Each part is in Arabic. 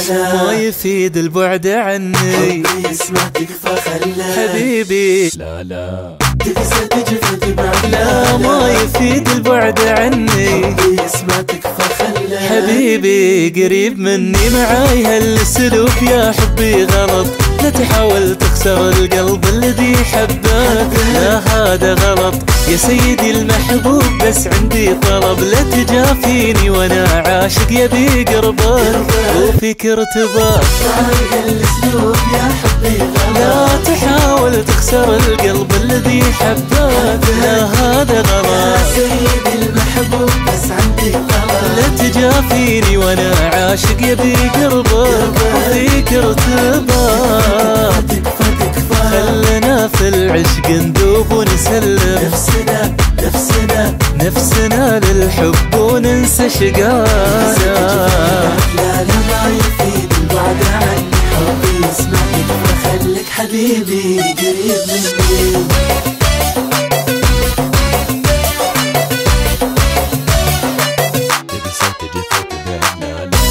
لا ما يفيد البعد عني، حبي يسمع تكفى خلى حبيبي لا تقسى تجفى تبعد لا ما يفيد البعد عني، حبي يسمع تكفى خلى حبيبي قريب مني معاي هالسلوك يا حبي غلط، لا تحاول تخسر القلب الذي حبك، لا هذا غلط يا سيدي المحبوب، بس عندي طلب لا تجافيني وانا عاشق يبي قربك وفيك ارتباط، معاي هالاسلوب يا حبي غلط، لا تحاول تخسر القلب الذي حبك، لا هذا يا غلط سيدي المحبوب بس عندي طلب، لا تجافيني وانا عاشق يبي قربك وفيك ارتباط، تكفى تكفى خلنا في العشق ندوب ونسلم نفسنا نفسنا نفسنا للحب وننسى شقانا، لا ما يفيد البعد عني، حبي يسمع تكفى خليك حبيبي قريب مني. تقسى تجفى تبعد لا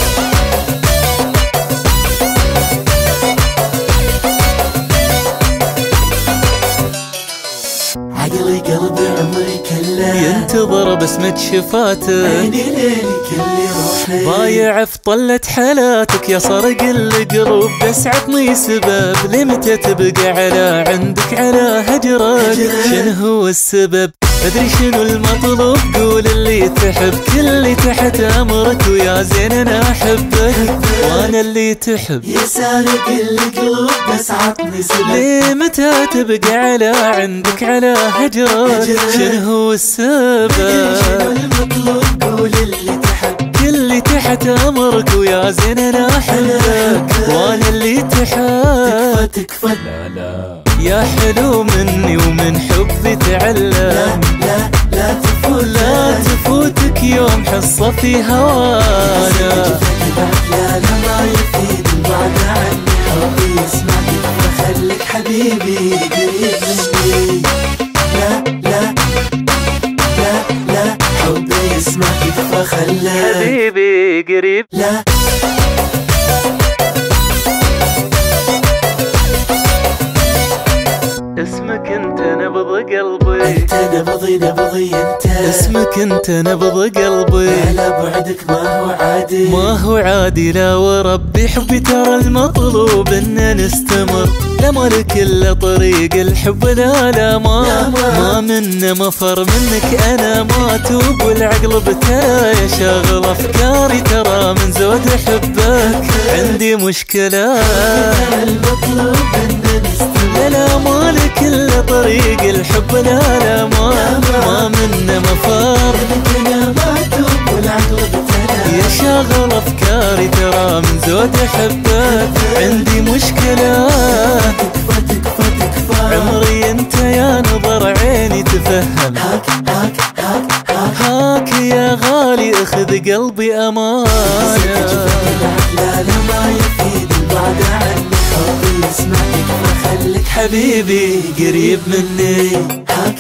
عقلي قلبي عمري كله ينتظر بسمة شفاتك، عيني ليلي كلي روحي ضايع في طلة حالاتك يا صرق القلوب، بس عطني سبب لمتى تبقى على عندك على هجرك، شنو هو السبب ادري شنو المطلوب، قول اللي تحب كل اللي تحت امرك، ويا زين انا احبك وانا اللي تحب، يا سارق القلوب بس عطني سبب ليه متى تبقى على عندك على هجرك، شنو هو السبب شنو المطلوب قول اللي تحب كل اللي تحت امرك، ويا زين انا احبك وانا اللي تحب، تكفى لا يا حلو مني ومن حبي تعلم، لا تفوت لا تفوتك يوم حصة في هوانا، لا ما يفيد البعد عني، حبي يسمع تكفى خليك حبيبي قريب مني. لا حبي يسمع تكفى خليك حبيبي قريب لا اسمك انت نبض قلبي، انت نبضي انت اسمك انت نبض قلبي، على بعدك ما هو عادي ما هو عادي لا وربي حبي ترى المطلوب ان نستمر، لا مالك الا طريق الحب لا ما منا مفر منك انا ما اتوب، والعقل بتايا شاغل افكاري ترى من زود حبك عندي مشكلة، المطلوب ان نستمر لا مالك الا طريق الحب لا ما منا مفر انا ما اتوب والعقل بتايا يا شاغل افكاري ترى من زود حبك عندي مشكلة، تكفى عمري انت يا نظر عيني تفهم، هاك يا غالي اخذ قلبي امانة، لا ما يفيد البعد عني، حبي يسمع تكفى خليك حبيبي قريب مني، هاك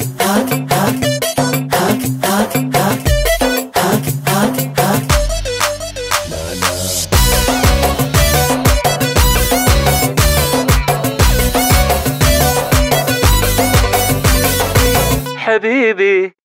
حبيبي